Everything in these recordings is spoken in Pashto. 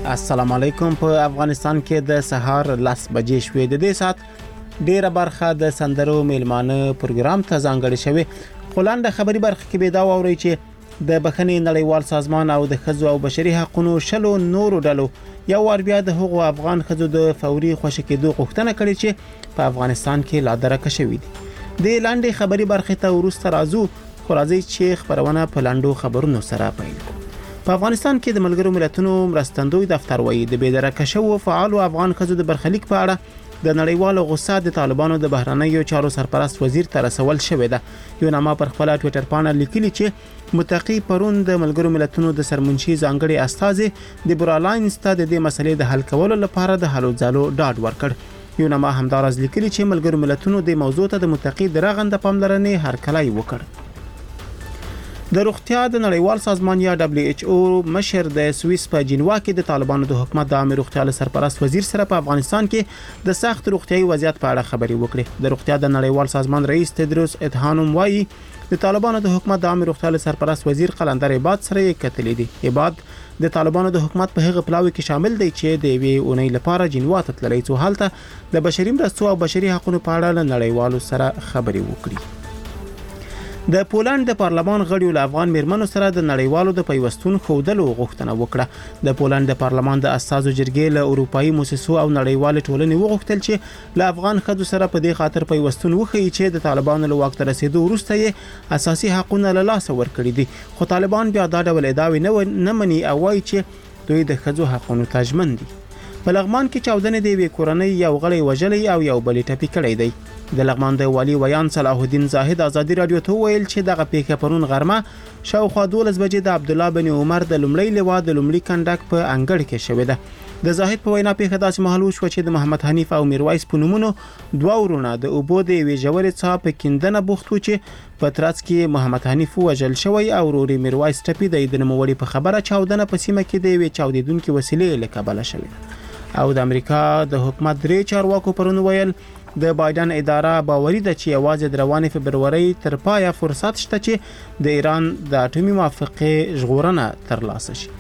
السلام علیکم. په افغانستان کې د سهار 10 بجې شوې. د دې سات ډیره برخه د سندرو میلمانه پروګرام ته ځانګړې شوې. خلانده خبري برخه کې به دا ووري چې د بخښنې نړیوال سازمان او د ښځو او بشري حقوقو شلو نورو ډلو یو ور بیا د حقوق افغان ښځو د فوري خوشی کېدو غوښتنه کړې چې په افغانستان کې لا درکه شوې دي. د لاندې خبري برخه ته ورسته راځو. خو راځي چې خبرونه په لاندو خبرونو سره پیل کړو. په افغانستان کې د ملګرو ملتونو مرستندوی دفتر وایي د بېدرکه شوو فعالو افغان ښځو د برخلیک په اړه د نړیوالو غوسه د طالبانو د بهرنیو چارو سرپرست وزیر ته رسول شوې ده. یو نامه پر خپل ټوئیټر باندې لیکلي چې متقی پرون د ملګرو ملتونو د سرمنشي ځانګړي استازي د برالاینز ته د دې مسلې د حل کولو لپاره د هلو ځالو ډاډ ورکړ. یو نامه همدارز لیکلي چې ملګرو ملتونو د موضوع ته د متقی د رغنده پاملرنې هرکلی وکړ. د روغتیا د نړیوال سازمان یا WHO مشر د سوئیس په جنوا کې د طالبانو د حکومت د عامه روغتیا سرپرست وزیر سره په افغانستان کې د سخت روغتیاي وضعیت په اړه خبري وکړي. د روغتیا د نړیوال سازمان رئیس تدروس ادهانوم وایي د طالبانو د حکومت د عامه روغتیا سرپرست وزیر قلندر عباد سره یې کتلې دي. عباد د طالبانو د حکومت په هغه پلاوي کې شامل دی چې د وی اونۍ لپاره جنوا ته تللی څو حالت د بشري مرستو او بشري حقوقو په اړه نړیوالو سره خبري وکړي. د پولند د پارلمان غړیو له افغان میرمنو سره د نړیوالو د پیوستون خودلو غوښتنه وکړه. د پولند د پارلمان د اساسو جرګې له اروپאי مؤسسو او نړیوال ټولنې وغوښتل چې له افغان ښځو سره په دې خاطر پیوستون وکړي چې د طالبانو له واک ته رسیدو وروسته یې اساسي حقوقونه له لاسه ورکړي دي. خو طالبان بیا دا ډول ادعاوې نه مني او وایي چې دوی د ښځو حقوقو ته ژمن دي. په لغمان کې چاودنې د وی کورنۍ یو غړی وژلې او یو بل ټپي کړی دی. د لغمان د والی ویان صلاح الدین زاهد ازادي رادیو ته ویل چې دغه پیښه پرون غرمه شاوخوا 12 بجې د عبد الله بن عمر د لومړی لوا د لومړي کندک په انګړ کې شوې ده. د زاهد په وینا پیښه داسې مهال وشوه چې د محمد حنیف او میرویس په نومونو دوه ورونه د اوبو د وی جوړې څا په کیندنه بوخت و چې په ترڅ کې محمد حنیف وژل شوی او وروري میرویس ټپي د نوموړي په خبره چاودنه په سیمه کې د وی چاودیدونکو وسیلې له کبله شوې. او د امریکا د حکومت درې چارواکو پرون ویل د بایدن اداره باوري ده چې یوازې د روانې فبرورۍ تر پایه فرصت شته چې د ایران د اټومي موافقې ژغورنه ترلاسه شي.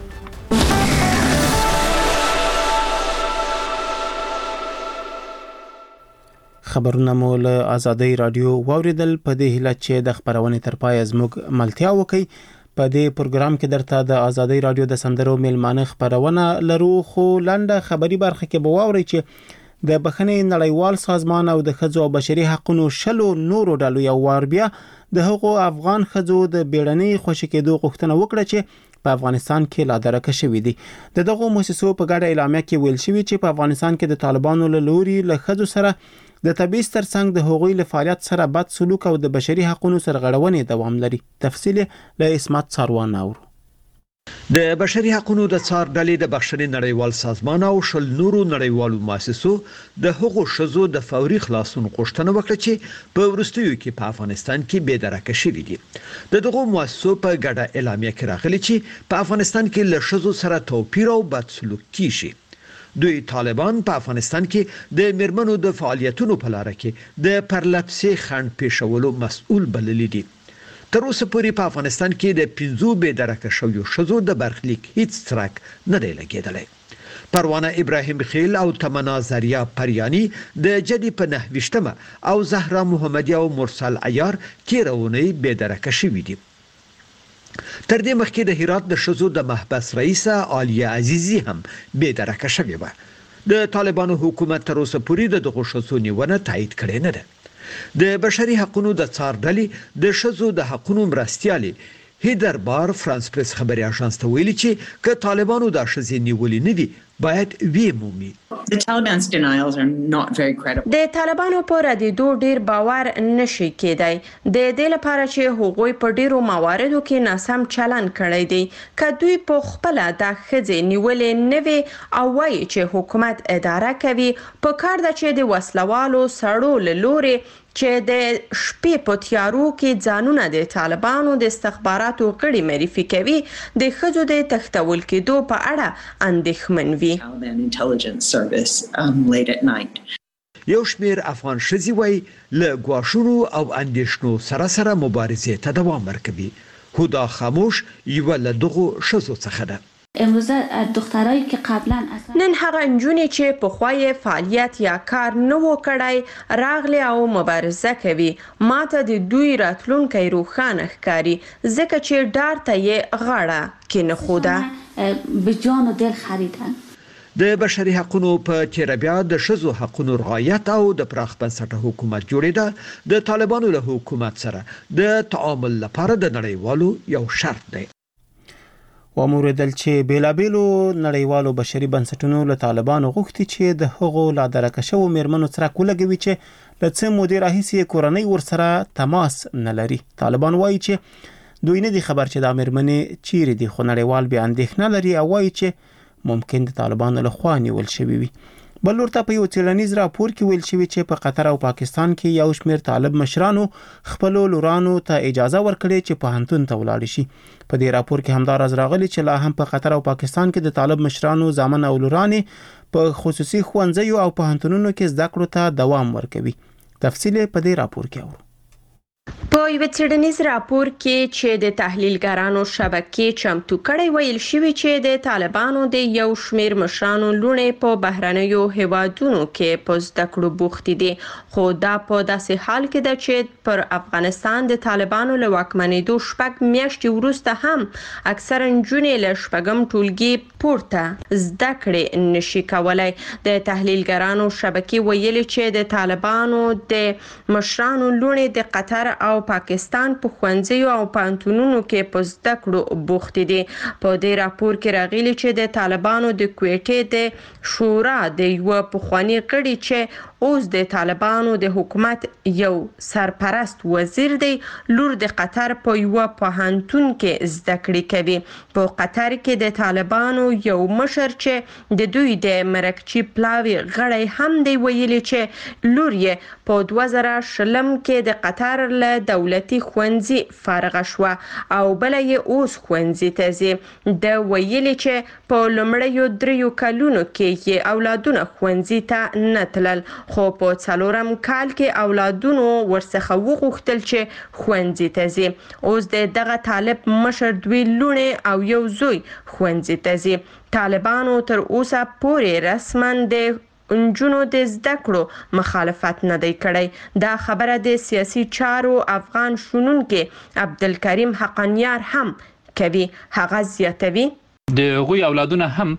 خبرونه مو له آزادۍ رادیو واوریدل. په دې هیله چې د خبرونې تر پایه زموږ ملتیا وکړي. په دې پروګرام کې درته د آزادۍ رادیو د سندرو میلمانه خبرونه لرو. خو لنډه خبري برخه کې به واوري چې د بخښنې نړیوال سازمان او د ښځو او بشري حقوقو شلو نورو ډلو یو ور بیا د حقوق افغان ښځو د بیړنۍ خوشی کېدو غوښتنه وکړه چې په افغانستان کې لا درکه شوې دي. د دغه مؤسسو په ګډه اعلامیه کې ویل شوی چې په افغانستان کې د طالبانو له لوري له ښځو سره د تبعیض ترڅنګ د حقوقي له فعالیت سره بد سلوک او د بشري حقوقو سرغړونې دوام لري. تفصیل له اسمت ساروان اورو. د بشري حقوقو د څار ډلې د بخښنې نړیوال سازمان او شل نورو نړیوالو مؤسسو د حقوقو ښځو د فوري خلاصون غوښتنه وکړه چې په ورستیو کې په افغانستان کې بې درکه شوي دي. دغه مؤسسو په ګډه اعلامیه کې راغلي چې په افغانستان کې له ښځو سره توپیر او بد سلوک کیږي. دوی طالبان په افغانستان کې د میرمنو د فعالیتونو په لار کې د پرلپسې خنډ پیښولو مسؤل بللي دي. تر اوسه پورې په افغانستان کې د 15 بې درکه شویو ښځو د برخلیک هیڅ څرک نه دی لګېدلی. پروانه ابراهیم خیل او تمنا زریا پریانی د جدي په 9 او زهرا محمدی او مرسل عیار تیرونی بې درکه شوي دي. تر دې مخکې د هرات د ښځو د محبس رئیسه عالیه عزیزی هم بې درکه شوې وه. د طالبانو حکومت تر اوسه پورې د دغو ښځو نیونه تایید کړې نه ده. د بشري حقوقو د څار ډلې د ښځو د حقوقو مرستیالې هیدر بار فرانس پریس خبري اژانس ته ویلي چې که طالبانو د ښځې نیولې نه دي باید وی مومي. The Taliban's denials are not very credible. د طالبانو پر ردیدو ډیر باور نشي کېدای. د دې لپاره چې هغوی په ډیرو مواردو کې ناسم چلن کړی دی. که دوی په خپل د ښځې نیولې نه وي او وایي چې حکومت اداره کوي، په کار ده چې د وسلوالو سړو له لوري چې د شپې په تیارو کې ځانونه د طالبانو د استخباراتو غړي معرفي کوي، د ښځو د تښتول کېدو په اړه اندېښمن وي. یو شمیر افغان ښځې وایي له ګواښونو او اندېښنو سره مبارزې ته دوام ورکوي. هدا خاموش یو له دغو ښځو څخه ده. امروزه دخترایی که قبلا نن هغه نجونې چې په خوای فعالیت یا کار نه وکړای راغلي او مبارزه کوي ماته د دوی راتلونکي روښانه ښکاري ځکه چې ډار ته یې غاړه کې نه خوده به جان و دل خریدن. د بشري حقوقو په چیرې بیا د شذو حقوقو رعایت او د پراخ بنسټه حکومت جوړېده د طالبانو له حکومت سره د تعامل لپاره د نړیوالو یو شرط دی. وموردل چې بیلابېلو نړیوالو بشري بنسټونو له طالبانو غوښتي چې د هغو لا درکه شوو میرمنو سره ولګوي چې له څه مودې راهیسې کورنۍ ورسره تماس نه لري. طالبان وایي چې دوی نه دي خبر چې د میرمنې چیرې دي خو نړیوال بیا اندېښنه لري او وایي چې ممکن د طالبانو له خوا نیول شوی وي. بل ورته په یو څېړنیز راپور کې ویل شوی چې په قطر او پاکستان کې یو شمېر طالب مشرانو خپل لورانو ته اجازه ورکړې چې پوهنتون ته ولاړ شي. په دې راپور کې همدا راز راغلی چې لا هم په قطر او پاکستان کې د طالب مشرانو زامن او لورانې په خصوصي ښوونځیو او پوهنتونونو کې زده کړو ته دوام ورکوي. تفصیل په دې راپور کې اورو. په یو څېړنیز راپور کې چې د تحلیلګرانو شبکې چمتو کړی ویل شوی چې د طالبانو د یو شمېر مشرانو لوڼې په بهرنیو هیوادونو کې په زده کړو بوختې دي خو دا په داسې حال کې ده چې پر افغانستان د طالبانو له واکمنېدو 6 میاشتې وروسته هم اکثره نجونې له 6م ټولګي پورته زده کړې نشي کولای. د تحلیلګرانو شبکې ویلي چې د طالبانو د مشرانو لوڼې د قطر او پاکستان په ښوونځیو او پوهنتونونو کې په زده کړو بوختې دي. په دې راپور کې راغلي چې د طالبانو د کویټې د شورا د یو پخوانی غړي چې اوس د طالبانو د حکومت یو سرپرست وزیر دی لور د قطر په یو پوهنتون کې زده کړې کوي. په قطر کې د طالبانو یو مشر چې د دوی د مرکچی پلاوی غړی هم دی ویلي چې لور یې په 2020 کې د قطر له دولتي ښوونځي فارغه شوه او بل یې اوس ښوونځي ته ځي. د ویلي چې په لومړیو 3 کلونو کې یې اولادونه ښوونځي ته نه تلل خو په 4م کال کې اولادونو ورڅخه وغوښتل چې ښوونځي ته ځي. اوس د دغه طالب مشر 2 لوڼې او یو زوی ښوونځي ته ځي. طالبانو تر اوسه پورې رسما د انجونو د زده کړو مخالفت نه دی کړی. دا خبره د سیاسي چارو افغان شنونکي عبدالکریم حقانیار هم کوي. هغه زیاتوي د غوی اولادونه هم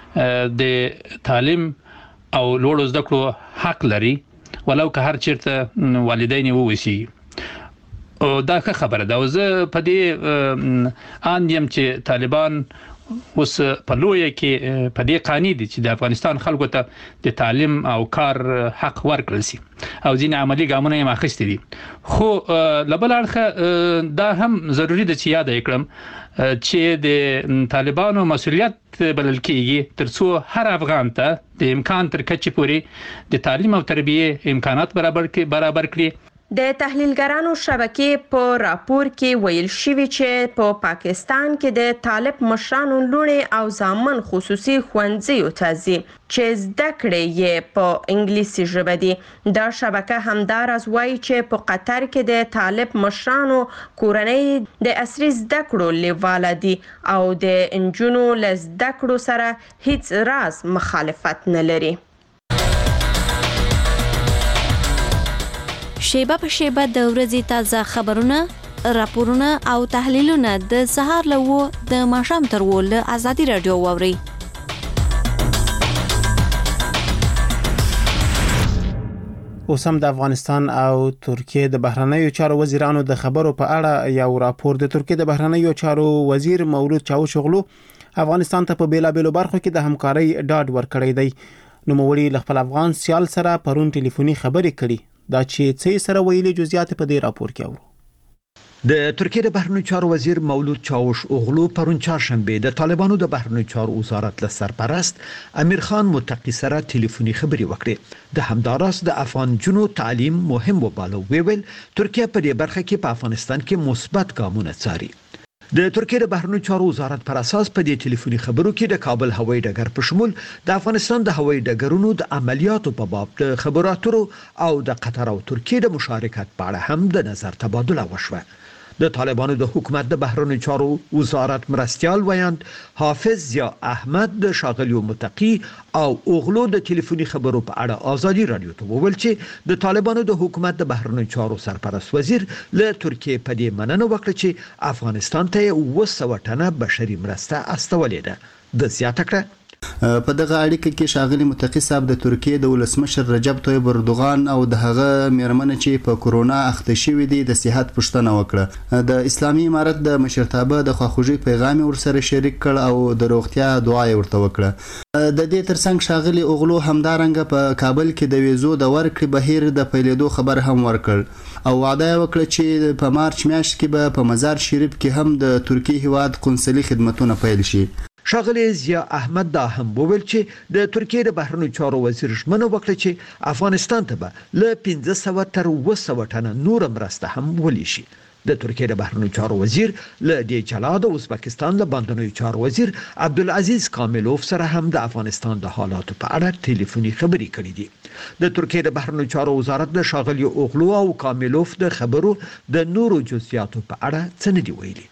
د تعلیم او لوړو زده کړو حق لري ولو که هر چیرته والدین ووسی. او دا ښه خبره ده. زه په دې اندیم چې طالبان اوس په لوی کې په دې قانې دي چې د افغانستان خلکو ته د تعلیم او کار حق ورکړل شي او ځینې عملی ګامونه یې اخیستي دي. خو لبل اړخه دا هم ضروری ده چې یاد کړم چې د طالبانو مسؤلیت بلل کېږي ترڅو هر افغان ته د امکان تر کچې پورې د تعلیم او تربیه امکانات برابر کړي. د تحلیلګرانو شبکې په راپور کې ویل شوی چې په پاکستان کې د طالب مشرانو لوڼې او زامن خصوصي ښوونځیو ته ځي چې زده کړې یې په انګلیسي ژبه دي. دا شبکه همداراز وایي چې په قطر کې د طالب مشرانو کورنۍ د عصري زده کړو لیواله دي او د انجونو له زده کړو سره هیڅ راز مخالفت نه لري. شیبه په شیبه د ورځې تازه خبرونه، راپورونه او تحلیلونه د سهار له د ماښام تر له ازادي رادیو واوري. اوس هم د افغانستان او ترکیه د بهرنیو چارو وزیرانو د خبرو په اړه یو راپور د ترکیه د بهرنیو چارو وزیر مولود چاوشوغلو افغانستان ته په بیلابېلو برخو کې د همکارۍ ډاډ ورکړی دی. نوموړي له خپل افغان سیال سره پرون ټلیفوني خبرې کړي. دا چې څه سره ویلي جزئیات په دې راپور کې اورو. د ترکیه د بهرنیو چارو وزیر مولود چاوشوغلو پرون چهارشنبه د طالبانو د بهرنیو چارو وزارت له سرپرست امیر خان متقی سره ټلیفوني خبرې وکړې. د همداراز د افغان جنو تعلیم مهم وباله. ویل ترکیه په دې برخه کې په افغانستان کې مثبت ګامونه څاري. د ترکیه د بهرنیو چارو وزارت پر اساس په دې ټلیفوني خبرو کې د کابل هوایي ډګر په شمول د افغانستان د هوایي ډګرونو د عملیاتو په باب د خبرو اترو او د قطر او ترکیه د مشارکت په اړه هم د نظر تبادله وشوه. د طالبانو د حکومت د بهرنیو چارو وزارت مرستيال ویاند حافظ ضیا احمد د شاغلیو متقی او اوغلو د ټلیفوني خبرو په اړه ازادي رادیو ته وویل چې د طالبانو د حکومت د بهرنیو چارو سرپرست وزیر له ترکیه په دې مننه وکړه چې افغانستان ته 200 ټنه بشري مرسته استولې ده د زیاته کړه په دغه اړیکه کې شاغلی متقی صاحب د ترکیه د ولسمشر رجب طیب اردوغان او د هغه میرمن چې په کورونا اخته شوې دي د صحت پوښتنه وکړه د اسلامي امارت د مشرتابه د خواخوږي پیغام ورسره شریک کړ او د روغتیا دعا ورته وکړه د دې ترڅنګ شاغلی اوغلو همدارنګه په کابل کې د ویزو د ورکړې بهیر د پیلېدو خبر هم ورکړ او وعده وکړه چې په مارچ میاشت کې به په مزار شریف کې هم د ترکیه هیواد قونسلي خدمتونه پیل شي شاغلی ضیا احمد دا هم وویل چې د ترکیه د بهرنیو چارو وزیر ژمنه وکړه چې افغانستان ته به له 500 تر 200 ټنه نور مرسته هم ولي شي د ترکیه د بهرنیو چارو وزیر له دې جلا د ازبکستان له باندنیو چارو وزیر عبدالعزیز کاملوف سره هم د افغانستان د حالاتو په اړه ټلیفوني خبرې کړې دي د ترکیه د بهرنیو چارو وزارت د شاغلی اوغلو او کاملوف د خبرو د نورو جزئیاتو په اړه څه نه دی ویلي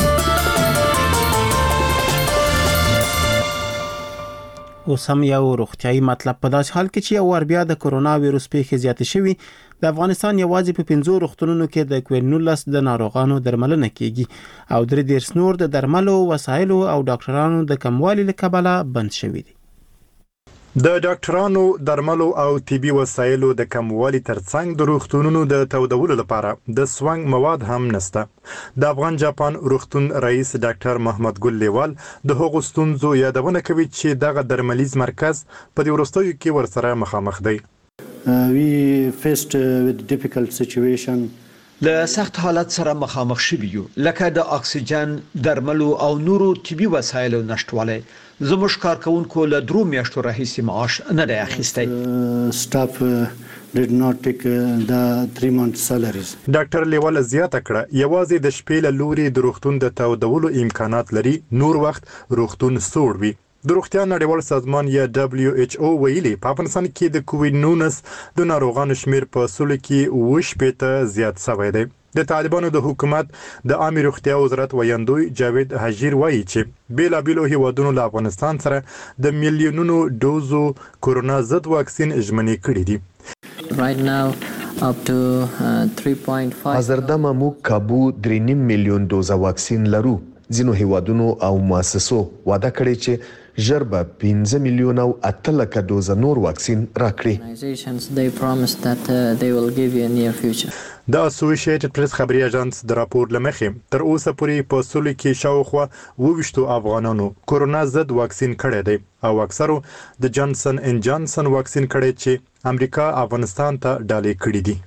اوس هم یو روغتیايي مطلب په داس حال کې چې یو ور بیا د کورونا وایروس پیښې زیاتې شوي د افغانستان یوازې په 15 روغتونونو کې د کووید-19 د ناروغانو درملنه کیږي او درې ډیر نور د درملو وسایلو او ډاکټرانو د کموالي له کبله بند شوي دي د ډاکټرانو درملو او طبي وسایلو د کموالي ترڅنګ د روغتونونو د تودولو لپاره د سوانګ مواد هم نشته د افغان جاپان روغتون رئیس ډاکټر محمد ګل لیوال د هغو ستونزو یادونه کوي چې دغه درملیز مرکز په دې وروستیو کې ورسره مخامخ دی we faced with difficult situation له سخت حالت سره مخامخ شوي یو لکه د اکسیجن درملو او نورو طبي وسایلو نشټوالی زموږ کارکونکو له 3 میاشتو راهیسې معاش نه دی اخیستی staff did not take the 3 month salaries ډاکټر لیوال زیاته کړه یوازې د شپې له لوري د روغتون د تودولو امکانات لري نور وخت روغتون سوړ وي د روغتیا نړیوال سازمان یا WHO ویلي په افغانستان کې د کووید-19 د ناروغانو شمیر په سلو کې 80 زیات شوی دی د طالبانو د حکومت د عامه روغتیا وزارت ویاندوی جاوید حجیر وایي چې بیلابیلو هیوادونو له افغانستان سره د میلیونونو ډوزو کورونا ضد واکسین ژمنې کړې دي right now up to 3.5 حاضردمه موږ کابو 3.5 میلیون دوزه واکسین لرو ځینو هیوادونو او مؤسسو وعده کړې چې ژر به 15 میلیون او 8 لک دوزه نور واکسین راکړي they promised that they will give you a near future د اسوسییټډ پریس خبري اژانس د راپور لمخې تر اوسه پورې په سلو کې شاوخوا 22 افغانانو کورونا ضد واکسین کړی دی او اکثرو د جانسن ان جانسن واکسین کړی چې امریکا افغانستان ته ډالې کړی دي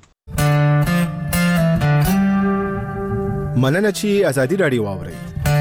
مننه چې ازادي رادیو واوري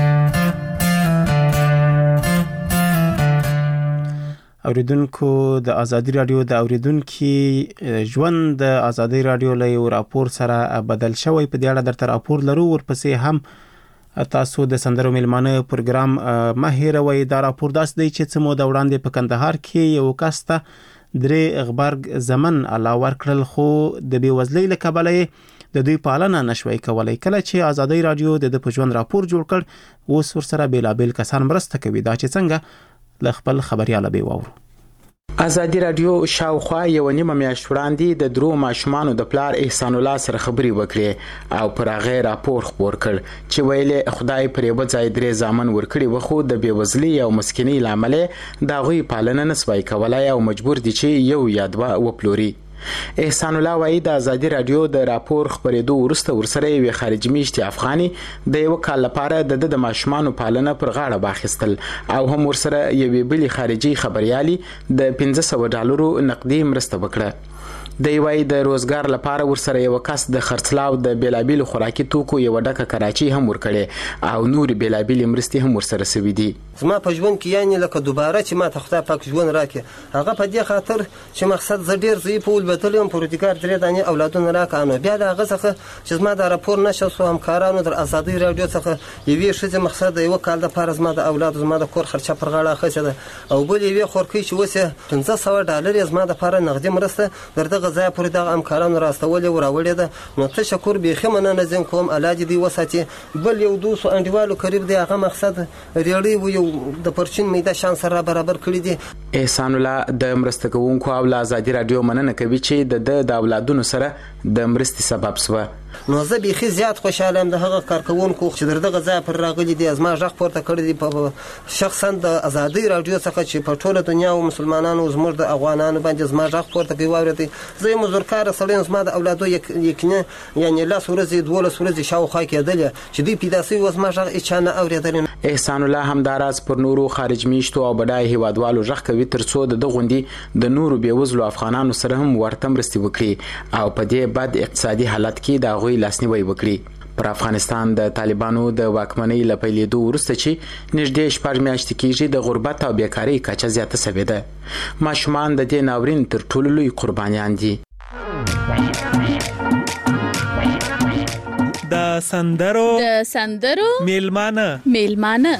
اوریدونکو د ازادي رادیو د اوریدونکو ژوند د ازادي رادیو له یو راپور سره بدل شوی په دې اړه درته راپور لرو ورپسې هم تاسو د سندرو میلمانه پروګرام ماهروي دا راپور داس دی چې څه مو د وړاندې په کندهار کې یو کاسته درې غبرګ زمن علاوه کړل خو د بیوزلۍ له کبله د دوی پالنه نشوي کولای کله چې ازادي رادیو د پښوند راپور جوړ کړ اوس ورسره بیلابل کسان مرسته کوي دا چې څنګه لخپل خبرياله به وورو ازادي رادیو شاوخوا یو نیمه میاشت وړاندې د درو ماشومانو د پلار احسان الله سره خبري وکړي او پر هغه راپور خبر کړ چې ویلې خدای پر یو ځای درې ځامن ورکړي وخو د بیوزلي او مسکینی لامل دا غوي پالنه نسوي کولای او مجبور دي چې یو یا دوه وپلوري احسان الله وایي د ازادي رادیو د راپور خبرېدو وروسته ورسره یو خارجي میشتي افغاني د یو کال لپاره د ماشومانو پالنه پر غاړه باخستل او هم ورسره یو بلی خارجي خبريالي د $500 نقدي مرسته وکړه د یوای د روزګار لپاره ورسره یو کس د خرڅلاو د بیلابیل خوراکي توکو یو ډکه کراچي هم ورکړي او نور بیلابیل مرستي هم ورسره سوي دي زما په ژوند کې یعنی لکه دوباره چې ما ته خدای پاک ژوند راکړي هغه په دې خاطر چې مقصد ز ډیر زی په ولبتل هم پروتیکار درې دانه اولادونه راکانو بیا دا غزخه چې زما د راپور نشو سو همکارانو در ازادي رادیو څخه یوې شته مقصد یو کال د پاره زما د اولاد زما د کور خرچه پر غاړه خسه ده او بل یوې خورکی چې وسه $500 زما د پاره نقدي مرسته درته دغه ځای پورې دغه همکارانو راستولې او راوړې ده. نو تشکر بیخي مننه ځین کوم، الله دې وساتي. بل یو 200 انډیوالو قریب دی، هغه مقصد ریړی و یو د پرچین میده شان سره برابر کړی دي. احسان الله د مرسته کوونکو او آزادي رادیو مننه کوي چې د اولادونو سره د مرستې سبب سوه. نو زه بیخي زیات خوشاله یم د هغه کارکوونکو چې دغه ځای پر راغلي دي، زما غږ پورته کړی دی په شخصا د آزادي رادیو څخه چې په ټوله دنیا او مسلمانانو زموږ د افغانانو باندې زما غږ پورته کوي واورېدی. زه یم مزدورکاره سړی، زما د اولادو یقیني یعنې 10 ورځې 12 ورځې شاوخوا کېدلې چې دوی پیدا سوي و، زما غږ هېچا نه اورېدلی. احسان الله همداراز پر نورو خارج میشتو او بډای هیوادوالو غږ کوي ترڅو د غونډې د نورو بېوزلو افغانانو سره هم ورته مرستې وکړي او په دې بد اقتصادي حالت کې د هغوی لاسنیوی وکړي. پر افغانستان د طالبانو د واکمنۍ له پیلېدو وروسته چې نږدې 6 میاشتې کېږي د غربت او بیکارۍ کچه زیاته سوې ده. ماشومان د دې ناورین تر ټولو لوی قربانیان دي. د سندرو میلمانه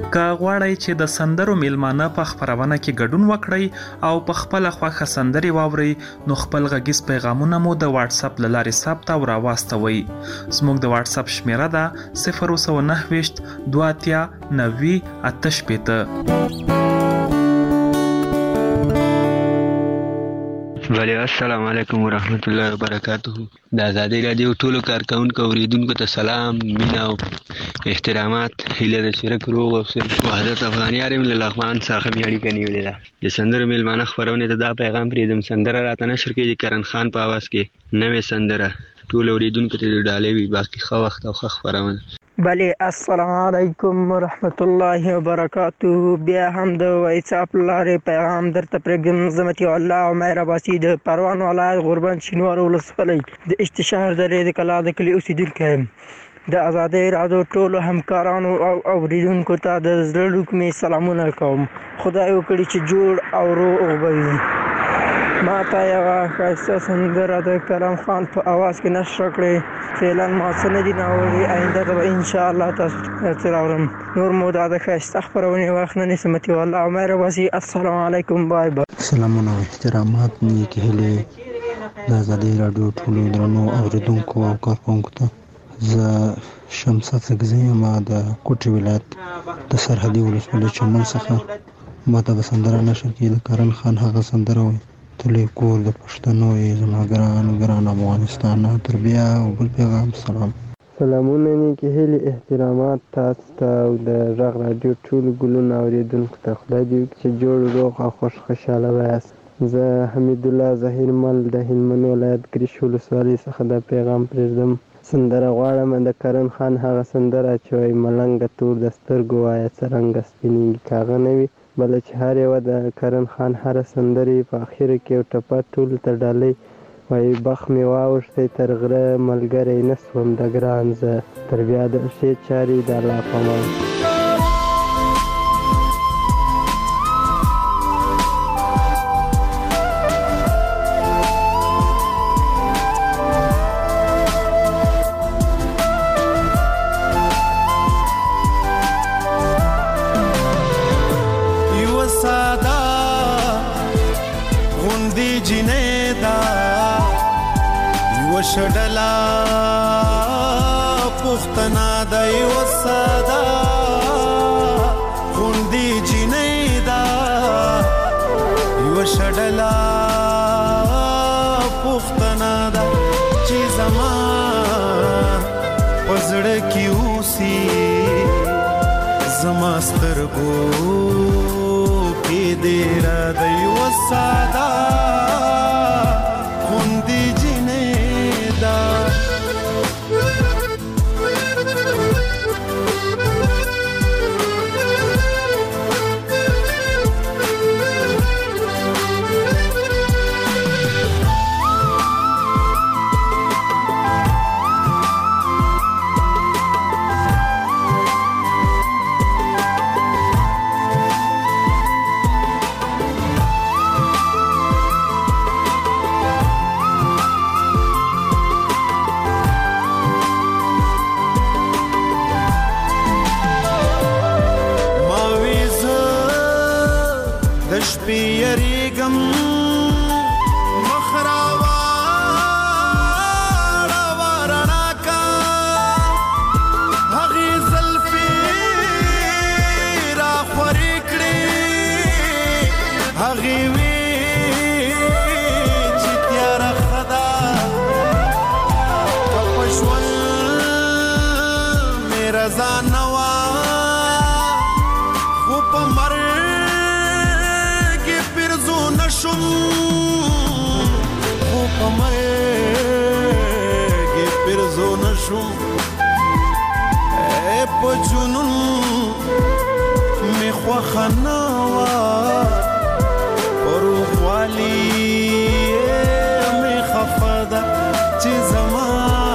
که غواړئ چې د سندرو میلمانه په خپرونه کې ګډون وکړئ او په خپل خوښه سندرې واورئ نو خپل غږیز پیغامونه مو د واتس اپ له لارې ثبت او راواستوئ. زموږ د واتس اپ شمیره ده 029 23 90 88. ولی السلام علیکم ورحمت الله وبرکاته. د آزادۍ رادیو ټولو کارکونکو اوریدونکو ته سلام، مینه او احترامات. هیله ده چې روغ او صحت وحدت افغانیار له لغمان څخه مې اړیکه نیولې ده. د سندرو میلمانه خبرونه ته دا پیغام پرېږدم: سندره راته نشر کېږي کرن خان په आवाज کې نوې سندره ټول اوریدونکو ته ډالۍ وي. باقي ښه وخت او ښه خبرونه. بله السلام علیکم ورحمت الله وبرکاته. بیا هم د واتساپ لارې پیغام درته پرېږدم. زمتي الله عمر عباسي د پروان ولایت غوربند شینوار ولسوالۍ د اشتشهر درې د کلا د کلي اوسېدونکی یم. د آزادۍ راډیو ټولو همکارانو او اوریدونکو ته د زړه لوکمې سلامونه کوم. خدای وکړي چې جوړ او روغ به وي. ما ته یوه ښایسته سندره د کرم خان په اواز کې نشر کړې. فعلا ما څه نه دي ناوړي، آینده ته به انشاءالله تاسو ته راوړم. نور مو دا د ښایسته خپرونې وخت نه نیسم. الله عمر عباسي، السلام علیکم، بای بای. سلامونه او احترامات، نیکې هیلې د آزادۍ راډیو ټولو درنو اوریدونکو او کارکوونکو ته. زه شمس افزګزی یم د کوټي ولایت د سرحدي ولسوالۍ چمن څخه. ما ته به سندره نشر کړي د کرن خان هغه سندره وایي: تلې کور د پښتنو یې زما ګران افغانستان. تر بیا او بل پیغام سلام. سلامونه، نیکې هیلې احترامات تاسو ته او د غږ راډیو ټولو ګلونو اوریدونکو ته. خدای دې وکړي چې جوړ روغ او خوشحاله وایاست. زه حمید الله ظهیر مل د هلمند ولایت ګریش ولسوالۍ څخه دا پیغام پرېږدم. سندره غواړم د کرن خان هغه سندره چې وایي: ملنګه تور د سترګو وایه څرنګه سپینېږي. کاغه نه وي بله چې هر یوه د کرن خان هره سندرې په اخره کې یو ټپه ټولو ته ډالۍ وایي: بخ مې واوښتی تر غره ملګری نه سوم د ګران. زه تر بیا د ښې چارې د الله په امان. شډلا پختنا د یو ساده غوندي جنې دا یو شډلا پختنا دا چې زما پزړه کې اوسي زما سترګو کې دې را د یو ساده غوندي یریګم مخراوا ورنا کا هغه زلفی را خوري کړی هغه وی چې تیار خدا پښول میرا ځانوا خو په مر شم خو په مرګ پرزو نشم په جنون می خوښه نه وه پروخوالي می خفه ده چې زما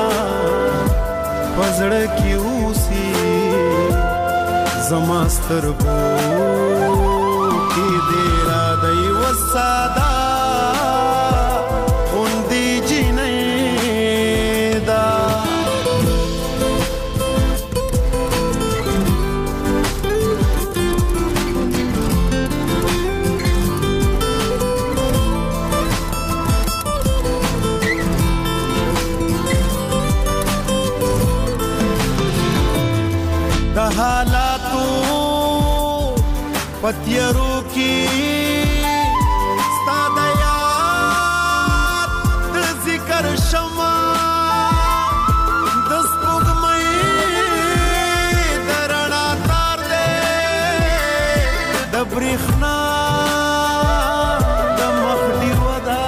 په زړه کې اوسي زما سترګو کې دې را د یوه ساده غوندې جینۍ ده. د حالاتو پتیرو کی ستا د یاد د ذکر شما د سپوږمۍ د رڼا تار دی د برېښنا د مخ ډیوه ده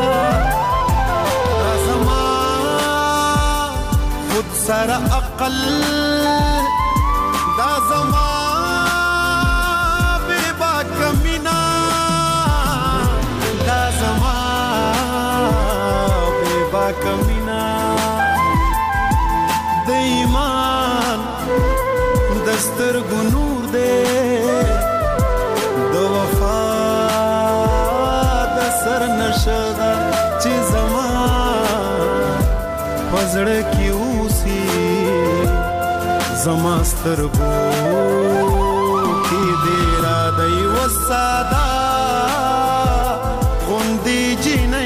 دا زما خود سره عقل دا زما کمینا د ایمان دستر ګنور دے د وفا د سر نشدا چې زما پزړه کې اوسي زما سترګو کې دې را دی وسادا غوندې جنې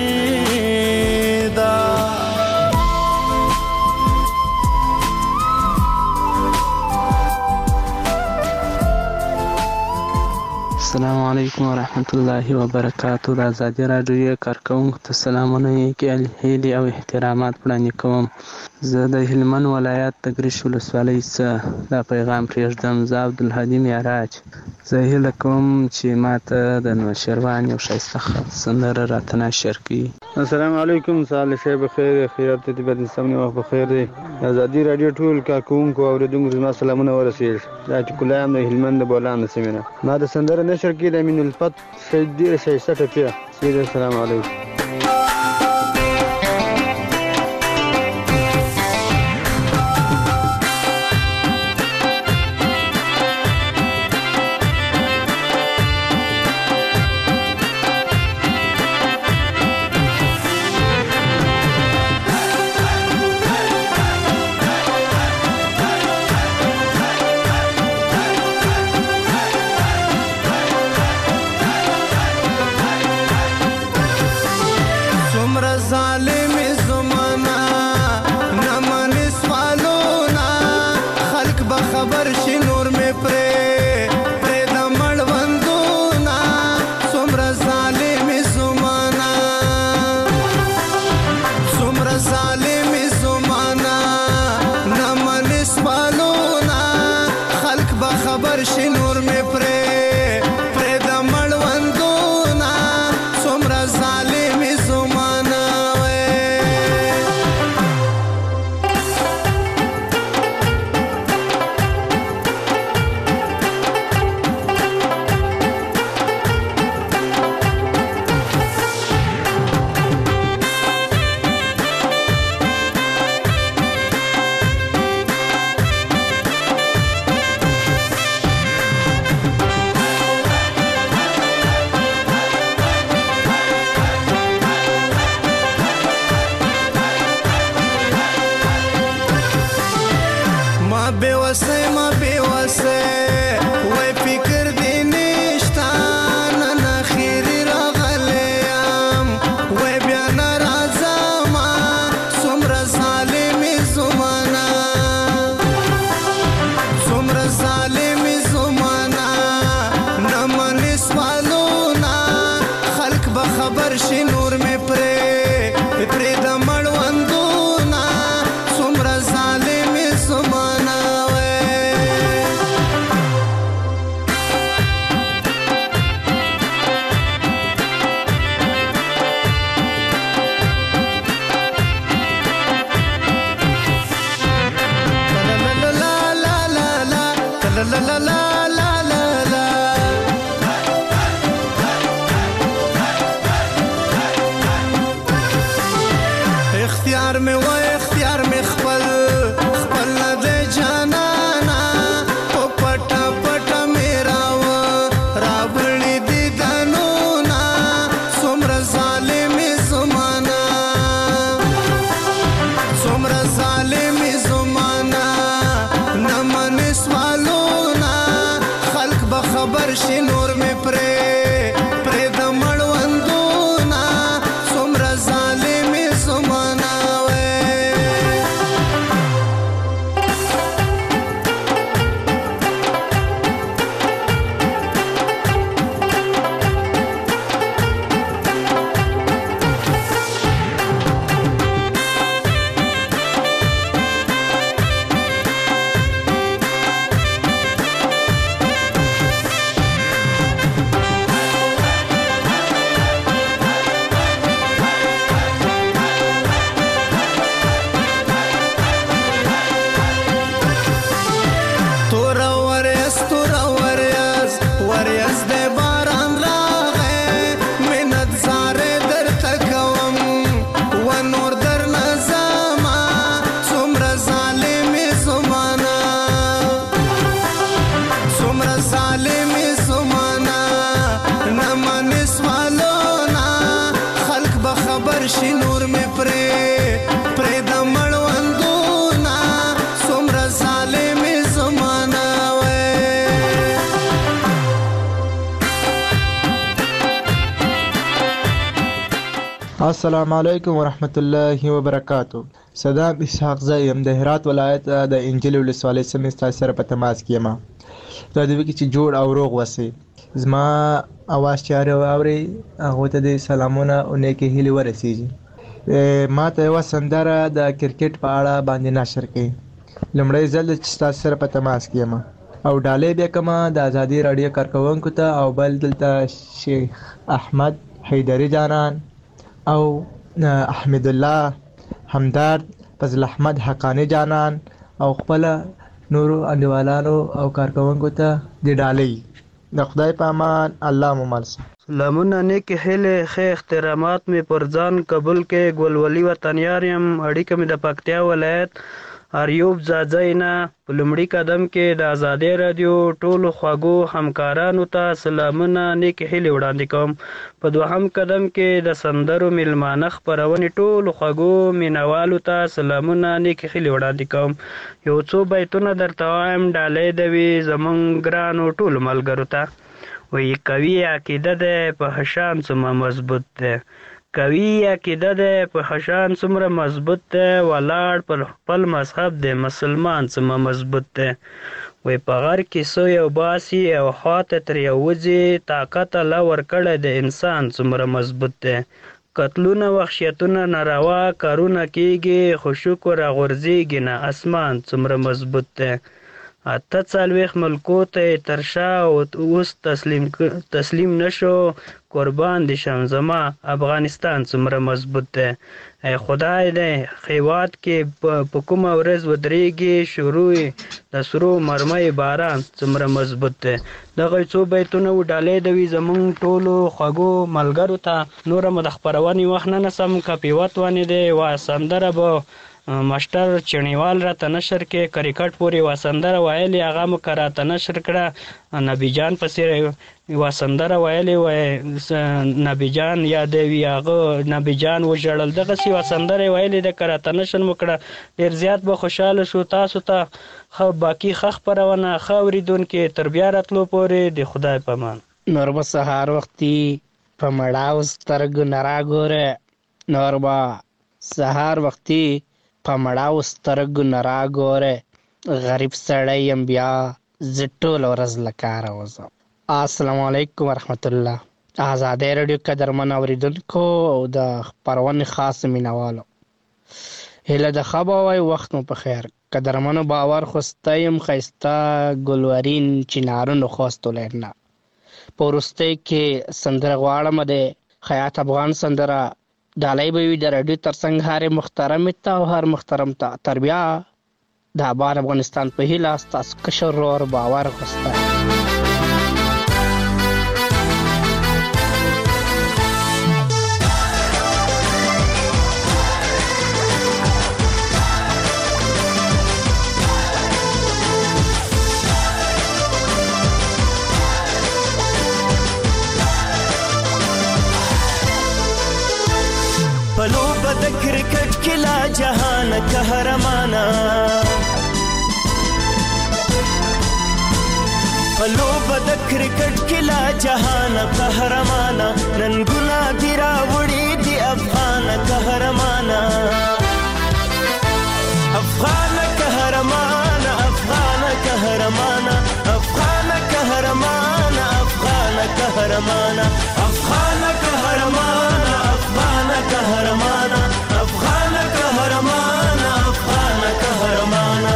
السلام علیکم ورحمت الله وبرکاتہ. د ازادي راډیو کارکونکو ته سلامونه هیلې او احترامات وړاندې کوم. زه د هلمند ولایت د ګرش ولسوالۍ څخه دا پیغام پرېږدم. زه عبدالهادي معراج. زه هیله کوم چې ماته د نوشیروان یو ښایسته سندره راته نشر کړي. السلام علیکم. صالح صاحب بخیر، خیرات طبیعت انسان وخت بخیر دی. ازادي راډیو ټول کارکونکو او اوریدونکو زما سلامونه ورسېږي. دا چې کلایم د هلمند د بولان د سیمې نه ما د سندره نشر کړي د امین الفت ډېره ښایسته ټپه. السلام علیکم. السلام علیکم ورحمت الله وبرکاتو. صدام اسحاق زایم د هرات ولایت د انجیل ولسوالۍ سیمې ستاسو سره په تماس کې یم. دا د وکی چې جوړ او روغ وسی زما اواز چاره اوري هغه ته د سلامونه او نیکی هیله ورسیږي. ما ته یو سندره د کرکټ په اړه باندې نشر کړي. لمړی ځل چې تاسو سره په تماس کې یم او ډالې به کما د ازادي رادیو کارکونکو ته او بل دلته شیخ احمد حیدری جانان او احمد الله همدرد فضل احمد حقانی جانان او خپل نورو انډیوالانو او کارکونکو ته د ډالۍ. د خدای په امان، الله مو مل شه. سلامونه، نیک هیله، ښه احترامات می پر ځان قبول کې. ګلولي وطنیار یم، اړیکه می د پکتیا ولایت اریوب زاځینا. په لومړي قدم کې د ازادي رادیو ټولو خواږو همکارانو ته سلامونه، نیک هیله وړاندې کوم. په دوهم قدم کې د سندرو میلمانه خپرونې ټولو خواږو مینوالو ته سلامونه، نیک هیله وړاندې کوم. یو څو بیتونه درته وایم ډالۍ دوي زمونږ ګرانو ټولو ملګرو ته. وی قوي عقیده ده په هشام څومره مضبوط ده، قوي عقیده ده په هشام څومره مضبوط ده، ولاړ پر خپل مذهب ده مسلمان څومره مضبوط ده. وی په غر کې سوی او باسي او خواته تر یو وځي، طاقت الله ورکړی د انسان څومره مضبوط ده. قتلونه وحشیتونه ناروا کارونه کیږي، خو شکر غورځېږي نه اسمان څومره مضبوط ده. 48 ملکو ته تر شا اوس تسلیم نشو، قربان دي شم زما افغانستان څومره مضبوط ده. ای خدای دې هیواد کې په کومه ورځ ودرېږي، شروع د سرو مرمۍ باران څومره مضبوط ده. دغه څو بیتونه و ډالۍ دوي زمونږ ټولو خوږو ملګرو ته. نوره مو د خپرونې وخت نه نسم کاپیوت ونې دی وا سندره به ماشټر چڼیوال راته نشر کې کرکټ پورې وا سندره ویلې، هغه مو راته نشر کړه. نبی جان پسې وا سندره ویلې وای، نبی جان یادوي هغه نبی جان وژړل، دغسې وا سندره ویلې د راته نشر مو کړه. ډېر زیات به خوشحاله شو. تاسو ته باقي ښه خپرونه ښه اورېدونکي تر بیا راتلو پورې د خدای په امان. نور به سهار وختي په مړاو سترګو نه راګوره، نور به سهار وختي په مړاو سترګو نه راګوره، غریب سړی یم بیا زه ټوله ورځ له کاره وځم. السلام علیکم ورحمت الله. ازادي رادیو قدرمن اورېدونکو او د خپرونې خاص مینوالو، هیله د ښه به وای، وخت مو په خیر. قدرمنو باور خوسته یم ښایسته ګلورین چنارونو خوست ولایت نه. په وروستۍ کې سندره غواړم د خیاط افغان سندره ډالۍ به وي د راډیو ترڅنګ هر محترم ته او هر محترم ته. تر بیا د آباد افغانستان په هیله ستاسو کشر ورور باور خوسته. پلوبه د کرکټ کې لا جهان قهرمانا، پلوبه د کرکټ کې لا جهان قهرمانا، نن ګناه دی راوړي دی افغان قهرمانا. افغان قهرمانا، افغان قهرمانا، افغان قهرمانا، افغان قهرمانا، افغان قهرمانا، افغان قهرمانا، افغان قهرمانا، افغان قهرمانا.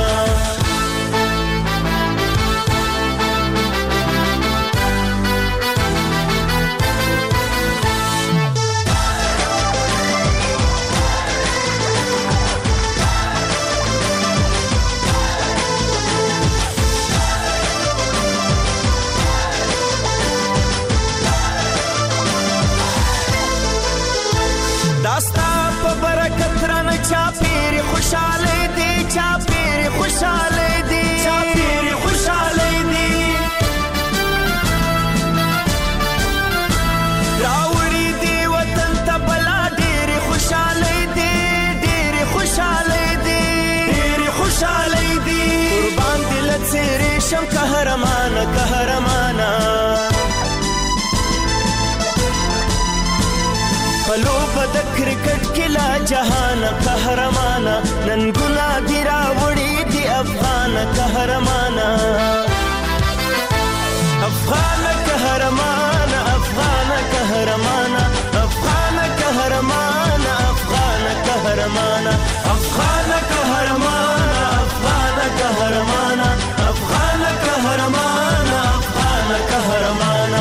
داستا په برکت رانه چاپېرې خوشحالی دی، چاپېرې خوشحالی دی، چاپېرې خوشحالی دی. راوړي دی وطن ته بلا ډېرې خوشحالی دی، ډېرې خوشحالی دی، ډېرې خوشحالی دی. قربان دې له څېرې شم قهرمانه قهرمانه. په لوبه د کرکټ کې لا جهان قهرمانا نن ګنا دی راوړي دی افغان قهرمانا افغان قهرمانا افغان قهرمانا افغان قهرمانا افغان قهرمانا افغان قهرمانا افغان قهرمانا افغان قهرمانا افغان قهرمانا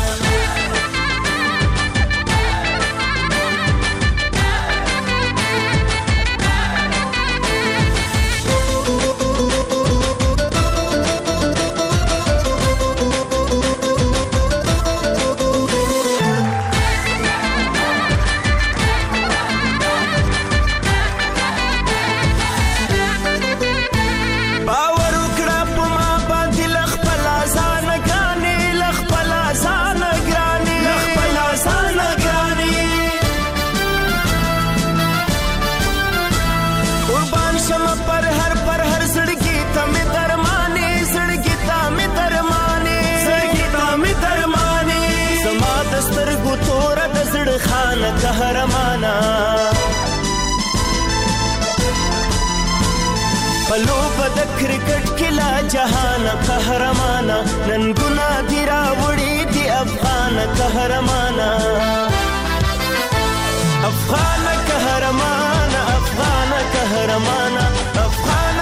قهرمانا پلو پد کرکټ کې لا جهان قهرمانا نن ګنا دی راوړي دی افغان قهرمانا افغان قهرمانا افغان قهرمانا افغان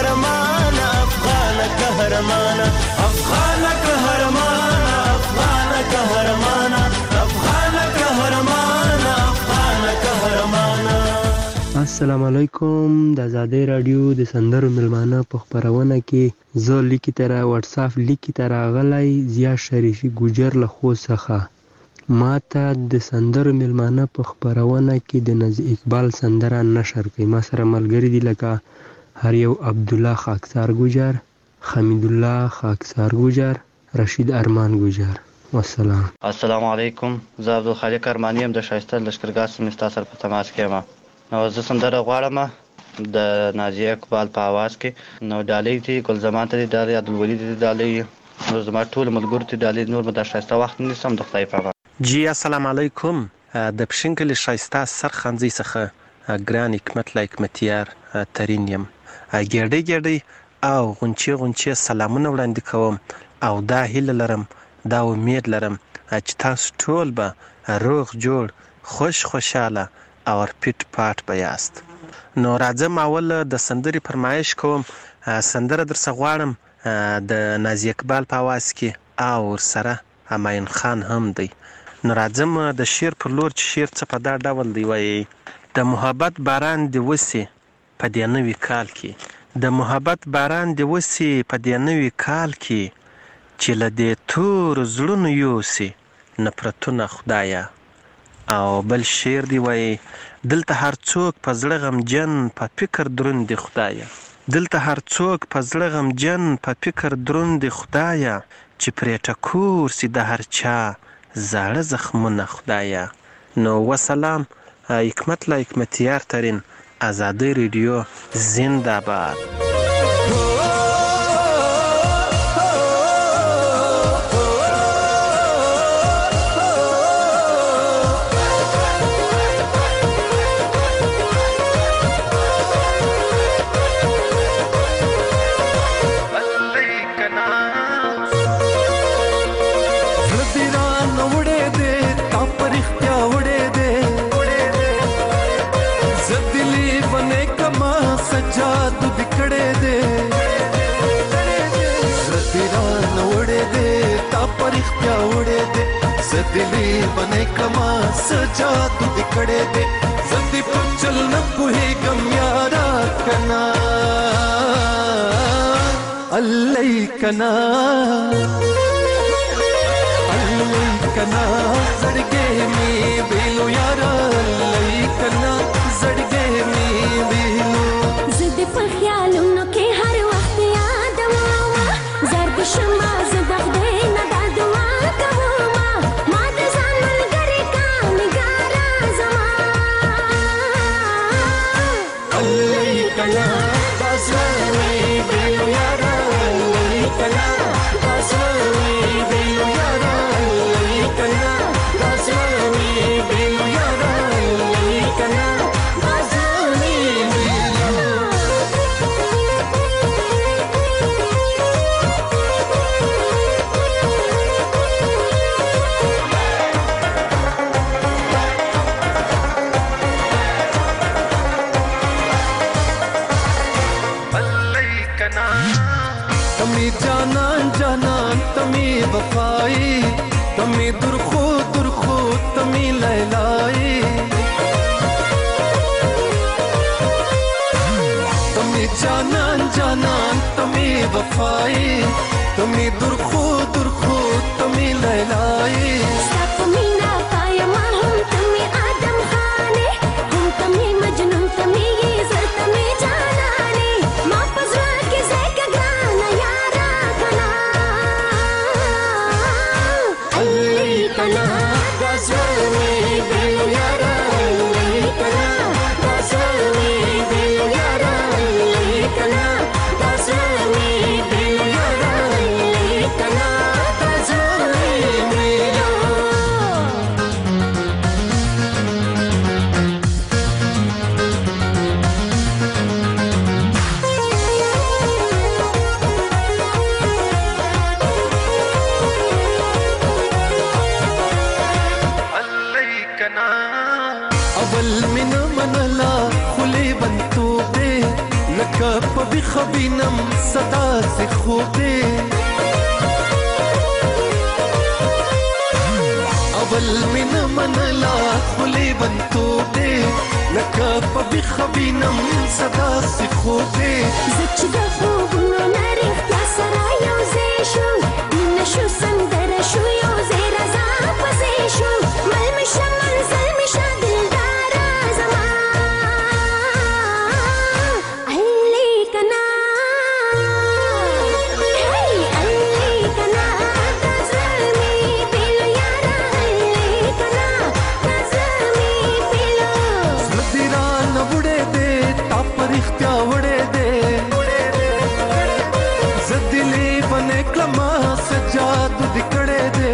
قهرمانا افغان قهرمانا افغان قهرمانا افغان قهرمانا افغان قهرمانا افغان قهرمانا. السلام علیکم. د آزادۍ رادیو د سندرو ملمانه په خپرونه کې زه لیکي تر واتساپ لیکي تر غلای زیا شریفي ګوجر له خو څخه ما ته د سندرو ملمانه په خپرونه کې د نزی اقبال سندره نشر کړي. ما سره ملګری دي لکه هر یو عبد الله خاکسار ګوجر، حمید الله خاکسار ګوجر، رشید ارمان ګوجر. والسلام. السلام علیکم. زه عبدالخالق ارمانی یم د شایسته لشکرګاه سیمې ستا سره په تماس کې یم. نو زه سندره غواړم د نازیه اقبال په آواز کې. نو ډالۍ دي ګلزمان ته دي ډالۍ، عبدالولي دي ډالۍ، نو زما ټول ملګرو ته ډالۍ. نور به دا شایسته وخت نیسم د خدای په امان. جی السلام علیکم. د پښین کلي شایسته سرخنځي څخه ګران حکمت لا حکمتیار ترین یم. ګېډۍ ګېډۍ او غونچې سلامونه وړاندې کوم او دا هیله لرم، دا امید لرم چې تاسو ټول به روغ جوړ خوشحاله او پیټ پاټ به یاست. نو راځم اول د سندرې فرمایش کوم. سندره درڅه غواړم د نازیه اقبال په آواز کې او ورسره همایون خان هم دی. نو راځم د شعر پر لور چې شعر څه په دا ډول دی. وایي د محبت باران دی وسي په دې نوي کال کې، د محبت باران دی وسي په دې نوي کال کې، چې له دې تور زړونو یوسي نفرتونه خدایا. او بل شعر دی وایي دلته هر څوک په زړه غمجن په فکر دروند دی خدایا، دلته هر څوک په زړه غمجن په فکر دروند دی خدایا، چې پرې ټکور سي د هر چا زاړه زخمونه خدایا. نو وسلام. حکمت لا حکمتیار ترین، آزادۍ رادیو زنده باد. دلی بنے کما سجاد دکڑے دے زندی پچل نہ کوئی گم یارا کنا اللہ کنا زڑگے می بیلو یارا اللہ کنا زڑگے می بیلو زد پر خیالونو کے ہر وقت یاد آوا زرد شما زدق دے ندا دعا That's جانان جانان تمی وفائی تمی درخو درخو تمی لیلائی تمی جانان جانان تمی وفائی تمی درخو درخو تمی لیلائی سب مینا پایما ہم تمی آدم خانے ہم تمی مجنون تمی یہ زر تمی جانانے ما پزرا کے زیک گرانا یارا کنا علی کنا دازر میں دل یارا علی کنا دازر میں دل یارا علی کنا دازر میں دل یارا علی کنا دازر میں اول من منلا خلی بنتو دے لکب بخبینم صدا سے خوبے اول من منلا خلی بنتو دے لکب بخبینم صدا سے خوبے زچ د خوبونو نریختیا سره یو ځای شو مینه شو سندره شو یو ځای رضا پسې شو مل مې شه منزل مې شه دلداره زما علی کنا هی علی کنا دا زړه مې پیلو یاره علی کنا دا زړه مې پیلو زدیران وڑے دے تا پرختیا وڑے دے زدلی بنے کلما سجاد دکڑے دے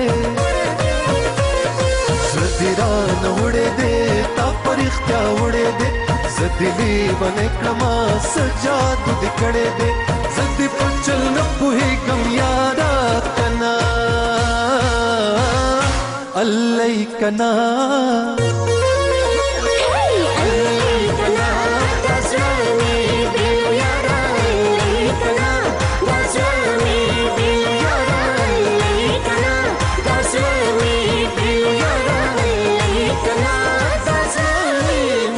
زدیران وڑے دے تا پرختیا وڑے دے زدلی بنے کلما سجاد دکڑے دے زدی پچل نپوہی کم یارا کنا علی کنا علی کنا دا زړه مې دل یاره علی کنا دا زړه مې دل یاره علی کنا دا زړه مې دل یاره علی کنا دا زړه مې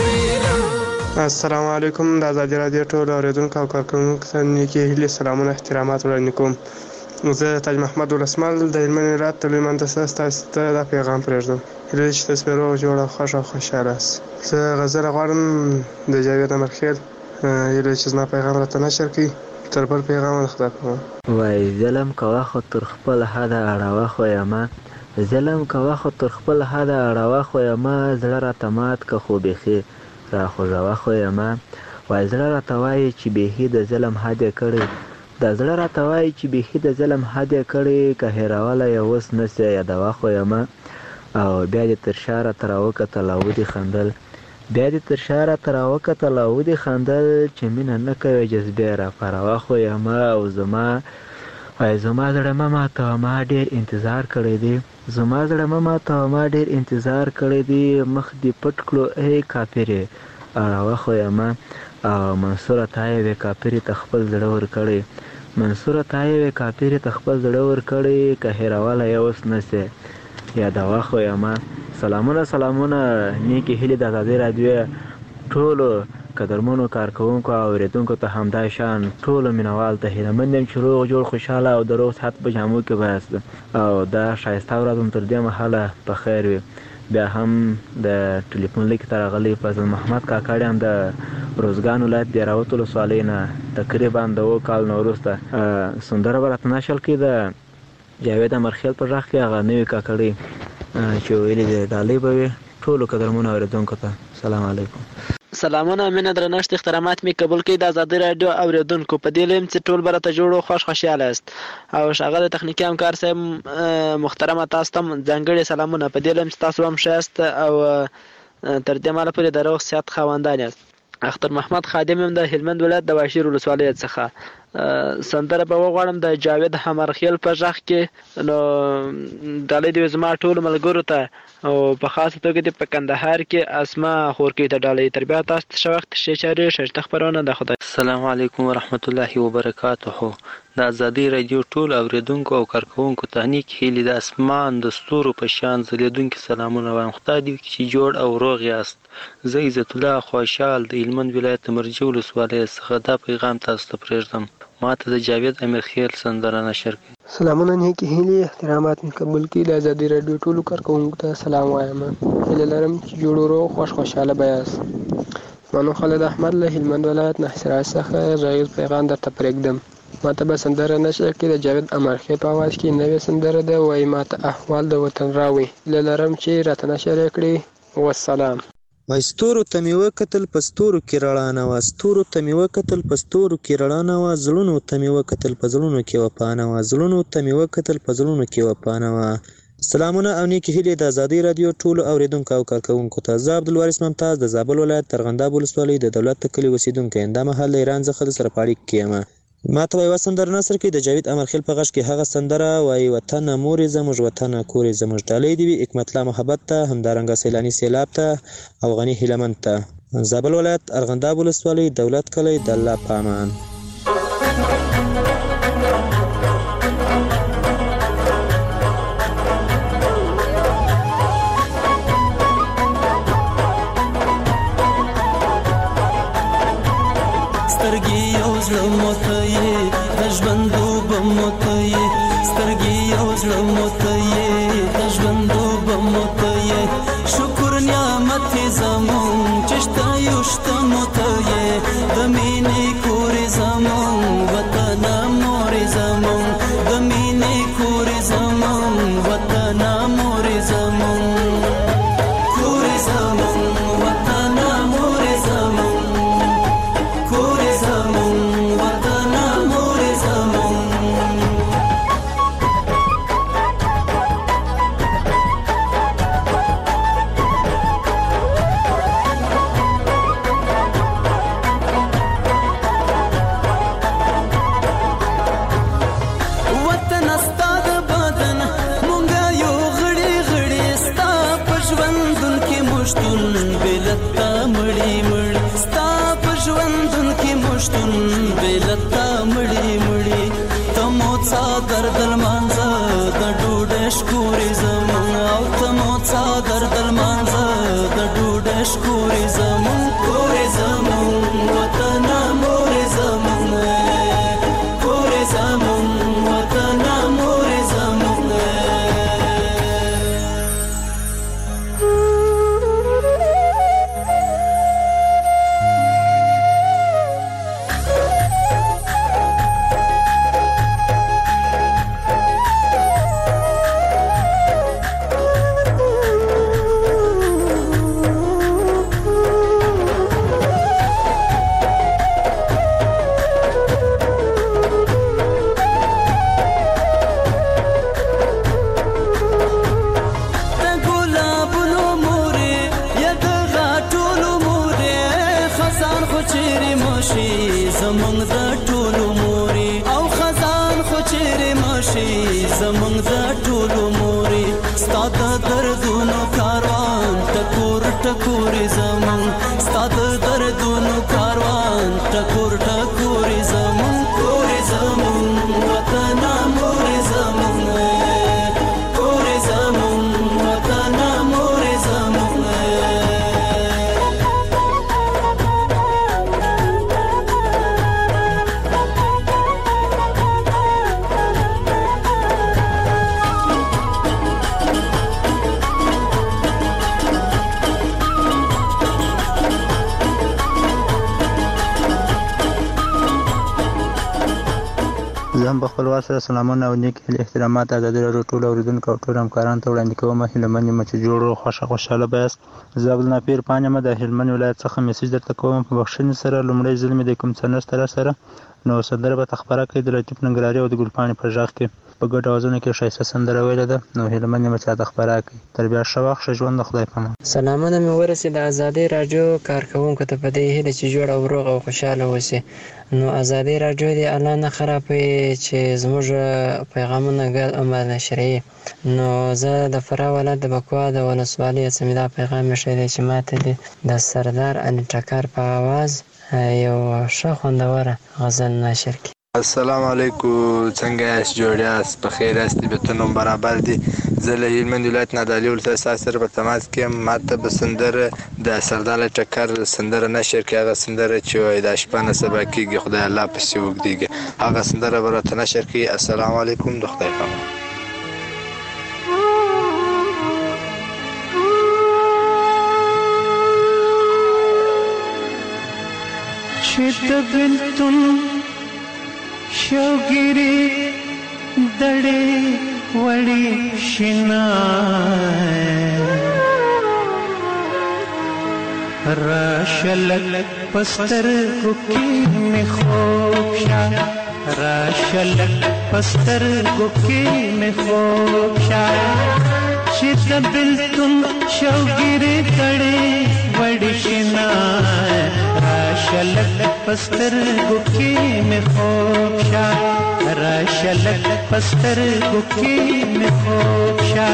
دل. السلام علیکم د ازادي راډیو ټول اوریدونکو او کارکوونکو ته نیکې هیلې سلامونه احترامات وړاندې کوم. زه تاج محمد ولسمل د هلمند ولایت د لوی مندسه ستاسو ته دا پیغام پرېږدم. هیله ده چې تاسو به روغ جوړ او خوښ او خوشحاله یاست. زه غزل غواړم د جاوید امرخیل. هیله ده چې زما پیغام راته نشر کړي. تر بل پیغامه خدای پامان. وای ظلم کوه خو تر خپل حده اړوه خو یمه ظلم کوه خو تر خپل حده اړوه خو یمه زړه راته مات که خو بیخي راخوږوه خو یمه وای زړه راته وایي چې بیخي د ظلم حد یې کړی د زړه راته وایي چې بیخي د ظلم حد یې کړی که هېرولی یې اوس نسې یادوه خو یمه او بیا دې تر شا راته راوکتل او ودې خندل بیا دې تر شا راته راوکتل او ودې خندل چې مینه نه کوې جذبې راپاروه خو یمه او زما وای زما زړه مه ماتوه ما ډېر انتظار کړی دی زما زړه مه ماتوه ما ډېر انتظار کړی دی مخ دې پټ کړو ای کافرې اړوه خو یمه او منصوره تا یوې کافرې ته خپل زړه ورکړی منصوره تا یوې کافرې ته خپل زړه ورکړی که هېرولی یې اوس نسې یادوه خو یمه سلامونه سلامونه نیکې هیلې د ازادۍ راډیو ټولو قدرمنو کارکوونکو او اورېدونکو ته همدا شان ټولو مینوال ته هیلهمند یم چې روغ جوړ خوشحاله او د روغ صحت په جامو کې به یاست او دا ښایسته ورځ هم تر دې مهاله په خیر وي. بیا هم د ټلیفون لیک ته راغلی فضل محمد کاکړ هم د روزګان ولایت د راوت ولسوالۍ نه تقریبا د 2 کال نه وروسته سندره به راته نشل کړي د جاوید امرخیل په غږ کې هغه نوې کاکړۍ چې ویلې دي ډالۍ به وي ټولو قدرمنو اورېدونکو ته سلام علیکم. سلامونه مینه درنښت احترامات می قبول کړئ د ازادي راډیو اوریدونکو په دې لیم چې ټول به راته جوړ او خوشحاله یاست او ښاغلی تخنیکي همکار صاحب محترمه تاسو ته ځانګړي سلامونه په دې لیم چې تاسو هم ښه یاست او تر دې مهاله پورې د روغ صحت خاوندان یاست. اختر محمد خادم هم د هلمند ولایت د واشیر ولسوالۍ څخه سندره به وغواړم د جاوید حمرخیل په غږ کې. نو ډالۍ دې زما ټولو ملګرو ته او په خاصه توګه دې په کندهار کې اسما خورکۍ ته ډالۍ. تر بیا تاسو ته ښه وخت، ښې چارې، ښایسته خپرونه د خدای. السلام علیکم ورحمت الله وبرکاته. د ازادۍ راډیو ټول اوریدونکو او کارکوونکو ته نیک هیلې د اسمان د ستورو په شان ځلېدونکي سلامونه وایم. خدای دې وکړي چې جوړ او روغ یاست. زه عزت الله خوشحال د هلمند ولایت د مرجې ولسوالۍ څخه دا پیغام تاسو ته پرېږدم. ما ته د جاوید امیرخیل سندره نشر کړي. سلامونه، نیکې هیلې، احترامات مې قبول کړي. د ازادۍ راډیو ټولو کارکوونکو ته سلام وایم. هیله لرم چې جوړ و روغ خوشحاله به یاست. منو خالد احمد له هلمند ولایت نحصرای څخه غږیز پیغام درته پرېږدم. ما ته به سندره نشر کړي د جاوید امرخیل په اواز کې نوې سندره ده، وایي ما ته احوال د وطن راوړي. هیله لرم چې راته نشر یې کړي. والسلام. وای ستورو ته مې وکتل په ستورو کې رڼا نه وه، ستورو ته مې وکتل په ستورو کې رڼا نه وه، زړونو ته مې وکتل په زړونو کې وفا نه وه، زړونو ته مې وکتل په زړونو کې وفا نه وه. سلامونه او نیکې هیلې د ازادۍ راډیو ټولو اوریدونکو او کارکوونکو ته. زه عبدالوارث ممتاز د زابل ولایت ترغنداب ولسوالۍ د دولت د کلي اوسېدونکی یم. دا مهال د ایران څخه د سره په اړیکه کې یم. ما ته به یوه سندره نثر کړي د جاوید امرخیل په غږ کې. هغه سندره وایي وطنه مورې زموږ، وطنه کورې زموږ. ډالۍ دې وي حکمت الله محبت ته، همدارنګه سیلاني سیلاب ته او غني هیلمند ته. زابل ولایت ارغنداب ولسوالۍ دولت کلی د الله په امان. سترګې یو زړه مو ته یې د ژوندوبه مو ته یې، سترګې یو زړه مو ته یې د ژوندوبه مو ته یې. شکر نعمت یې زمون چې شته یو شته مو ته یې، د مینې کورې زمون وطنه مورې زمون، د مینې کورې زمون وطنه مورې زمون، کورې زمون وطنه مورې زمون. زه هم په خپل وار سره سلامونه او نیک هیلې احترامات ازادۍ راډیو ټولو اوریدونکو او ټولو همکارانو ته وړاندې کوم. هیلهمن یم چې جوړ او خوشحاله به یاست. زه عبدالنافیر پان یم د هلمند ولایت څخه میسج درته کوم. په بخښنې سره لومړی ځل مې د کوم څه نشته را سره، نو سندره به ته خپره کړئ د لطیف ننګرهاري او د ګلپاڼې په غږ کې. په ګډو اوازونو کې ښایسته سندره ویلې ده، نو هیله من یم چې راته خپره کړي. تر بیا ښه وخت، ښه ژوند، د خدای په امان. سلامونه مې ورسېد د ازادۍ راډیو کارکوونکو ته په دې هیله چې جوړ او روغ او خوشحاله اوسي. نو ازادۍ راډیو دې الله نه خرابوي چې زموږ پیغامونه عمل نشري. نو زه د فراه ولایت د بکوا د ولسوالۍ څخه دا پیغام مې دی چې ماته دې د سردار علي ټکر په آواز یو ښه خوندوره غزل نشر کړي. السلام علیکم، څنګه یاست؟ جوړ یاست؟ په خیر یاست؟ طبیعتونه برابر دي؟ زه له هلمند ولایت نه د علي ولسوالۍ سره په تماس کې یم. ماته به سندره د سردار علي ټکر سندره نشر کړي، هغه سندره چې وایي دا شپه نه سبا کېږي، خدای الله پسې اوږدېږي، هغه سندره به راته نشر کړي. السلام علیکم، د خدای په امان. چې د بېلتون شوګیرې دړې وړې شینای راشه لږ په سترګو کې مې خوب شه، راشه لږ په سترګو کې مې خوب شه، چې د بېلتون شوګیرې دړې وړې شینای راشه لږ په سترګو کې مې خوب شه، راشه لږ په سترګو کې مې خوب شه.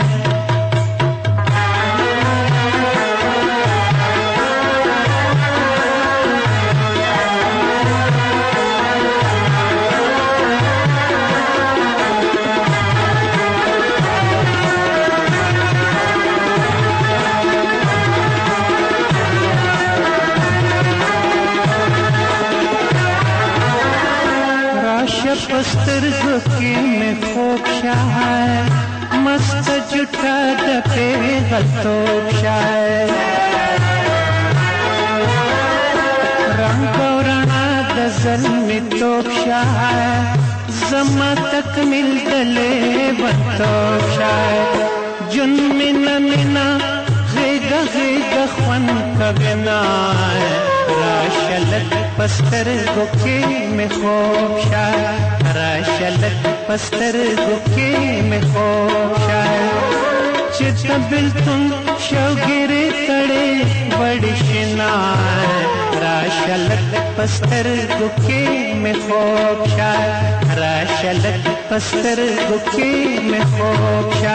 سترګو کې مې خوب شه، مست جوټه د پیغلتوب شه، رنګ او رڼا د زلمیتوب شه، زما تکمیل د لیونتوب شه، جون مینا مینا غېږه غېږه خوند کوینه، راشه لږ په سترګو کې مې خوب شه، راشه لږ په سترګو کې مې خوب شه، چې د بېلتون شوګیرې تړې وړې شینای راشه لږ په سترګو کې مې خوب شه، راشه لږ په سترګو کې مې خوب شه.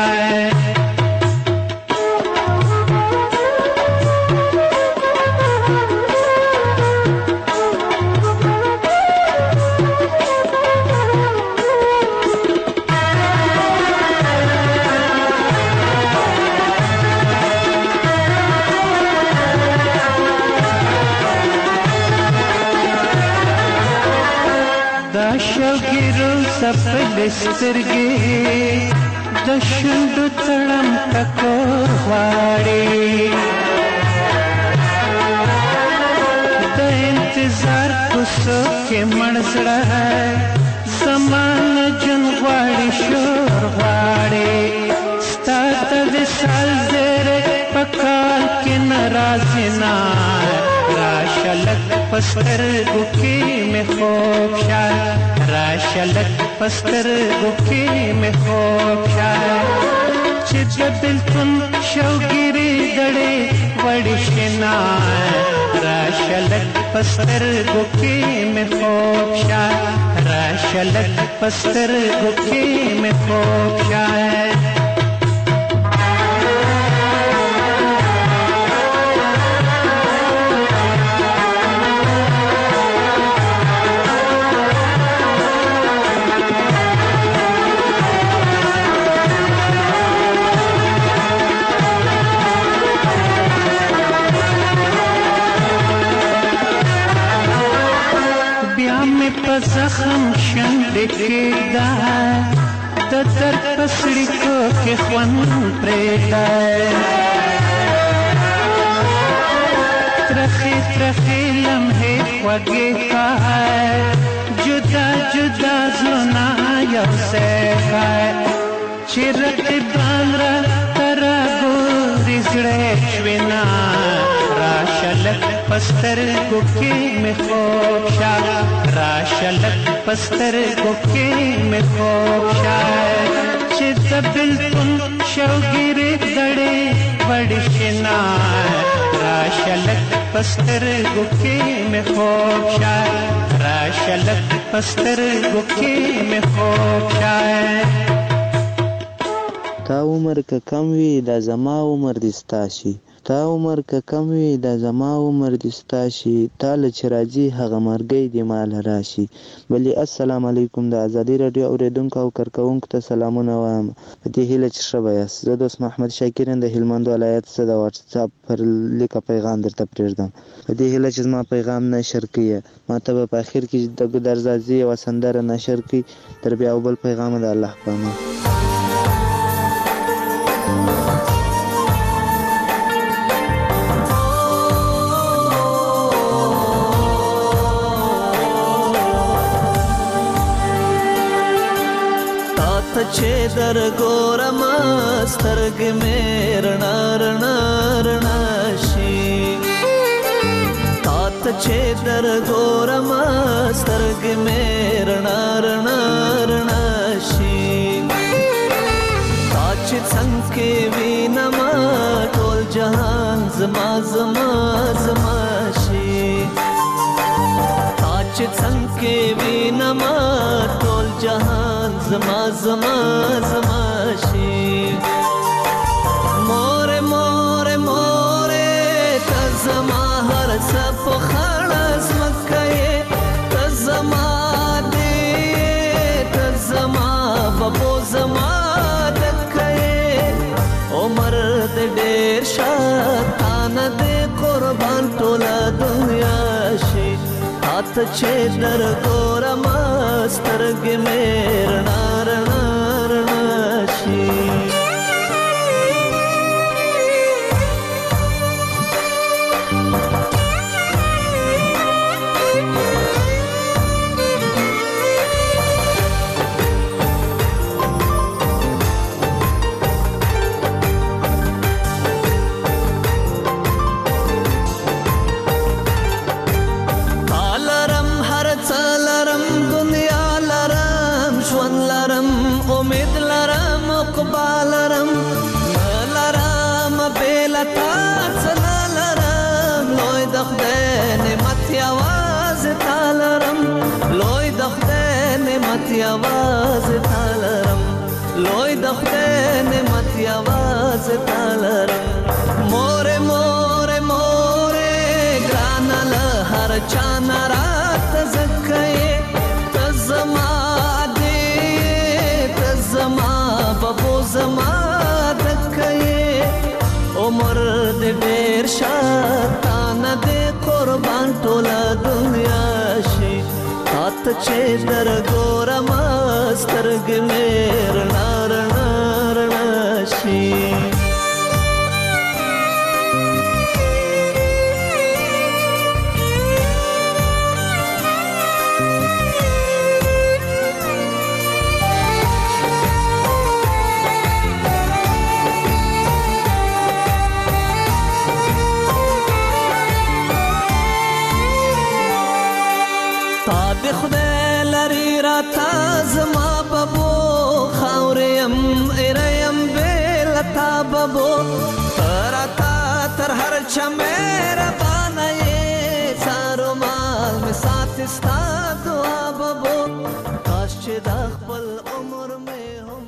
شوګیرو سپلې سترګې د شونډو تړم ټکور غواړي، د انتظار کوڅو کې مړ زړه زمانه جون غواړي، شور غواړي، ستا د وصال زیری په کال کې نه راځي نه، راشه لږ په سترګو کې مې خوب شه، راشه لږ په سترګو کې مې خوب شه، چې د بېلتون شوګیرې دړې وړې شینای راشه لږ په سترګو کې مې خوب شه، راشه لږ په سترګو کې مې خوب شه. زخم شنډې کېږده د درد په سړیکو کې خوند پرېږده، ترخې ترخې لمحې خوږې ښه، جدا جدا زړونه یو ځای ښه، چې رقیبان راته راګوري زړه شوې نه، راشه راشلک پستر گوکی می خوب شای راشلک پستر گوکی می خوب شای چه دبلتون شوگیر دڑے بڑی شنای راشلک پستر گوکی می خوب شای راشلک پستر گوکی می خوب شای تا عمر که کم وي دا زما عمر دې ستا شي تا عمر که کم وي دا زما عمر دې ستا شي تاله چې راځي هغه مرګی دې ماله راشي بلې السلام علیکم د ازادي راډیو اورېدونکو او کارکوونکو ته سلامونه وایم په دې هیله چې ښه به یاست زه دوست محمد شاکر یم د هلمند ولایت څخه د واټساپ پر لیکه پیغام درته پرېږدم په دې هیله چې زما پیغام نشر کړي ما ته به په اخر کې د ګودرزازي یوه سندره نشر کړي تر بیا او بل پیغامه د الله په امان چې در ګورم سترګې مې رڼا رڼا رڼا شي تا ته چې در ګورم سترګې مې رڼا رڼا رڼا شي تا چې څنګه کې وینم ټول جهان زما زما زما شي تا چې څنګه کې وینم ټول جهان زما زما زما شي مور مور مور ته زما هر څه په خړه زمکه ته زما دې ته زما بابو زما دکه عمر دې ډېر شاتانه دې قربان ټوله دنیا شي ته چې در ګورم سترګې مې رڼا رڼا رڼا شي आवाज तालरम लोय दखते ने मत आवाज तालरम मोरे मोरे मोरे ग्रानल हर चाना रात जक्के तजमा दे तजमा बबो जमा दक्के उमर दे ډېر شاتان दे قربان ټوله دنیا شي ته چې در ګورم سترګې مې رڼا رڼا رڼا شي خدای لري را تا زما بابو خاوریم اریم بیل تا بابو تر تا تر هر چا میرا بانای سارو مال می سات استا دعا بابو کاش چې د خپل